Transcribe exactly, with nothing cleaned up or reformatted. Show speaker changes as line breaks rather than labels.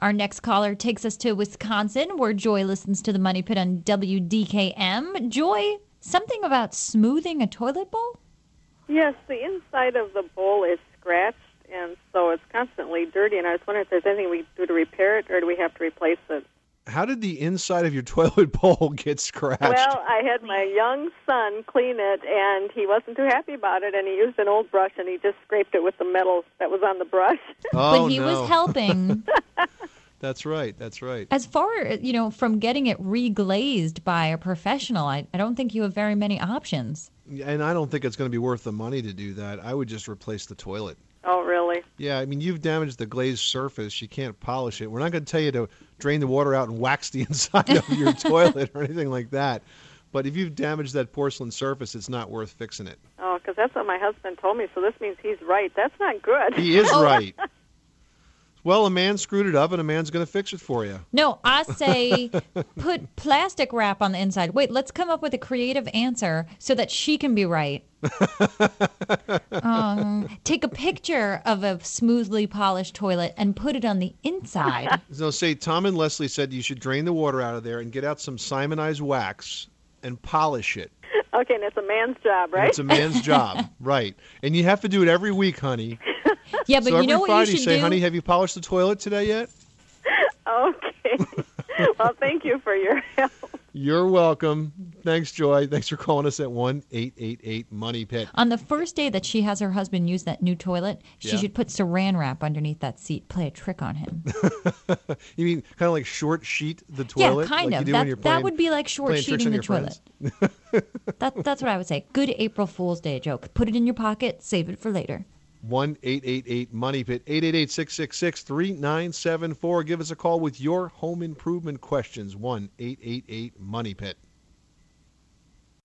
Our next caller takes us to Wisconsin, where Joy listens to the Money Pit on W D K M. Joy, something about smoothing a toilet bowl?
Yes, the inside of the bowl is scratched, and so it's constantly dirty, and I was wondering if there's anything we do to repair it, or do we have to replace it?
How did the inside of your toilet bowl get scratched?
Well, I had my young son clean it, and he wasn't too happy about it, and he used an old brush, and he just scraped it with the metal that was on the brush.
Oh,
but he
no.
was helping.
That's right. That's right.
As far, you know, from getting it reglazed by a professional, I, I don't think you have very many options.
And I don't think it's going to be worth the money to do that. I would just replace the toilet.
Oh, really?
Yeah, I mean, you've damaged the glazed surface. You can't polish it. We're not going to tell you to drain the water out and wax the inside of your toilet or anything like that. But if you've damaged that porcelain surface, it's not worth fixing it.
Oh, because that's what my husband told me, so this means he's right. That's not good.
He is right. Well, a man screwed it up, and a man's going to fix it for you.
No, I say put plastic wrap on the inside. Wait, let's come up with a creative answer so that she can be right. um, take a picture of a smoothly polished toilet and put it on the inside.
So say Tom and Leslie said you should drain the water out of there and get out some Simonized wax and polish it.
Okay, and it's a man's job, right?
And it's a man's job, right. And you have to do it every week, honey.
Yeah, but
so
you know
every
what
Friday
you should
say,
do?
honey, have you polished the toilet today yet?
Okay. Well, thank you for your help.
You're welcome. Thanks, Joy. Thanks for calling us at one eight eight eight money pit.
On the first day that she has her husband use that new toilet, she
Yeah.
should put saran wrap underneath that seat, play a trick on him.
You mean kind of like short sheet the toilet?
Yeah, kind
like
of.
You do when you're
That,
playing,
that would be like short
playing tricks
sheeting
on
the
your
toilet.
friends?
that, that's what I would say. Good April Fool's Day joke. Put it in your pocket, save it for later.
one eight eight eight money pit, eight eight eight, six six six, three nine seven four. Give us a call with your home improvement questions. one eight eight eight money pit.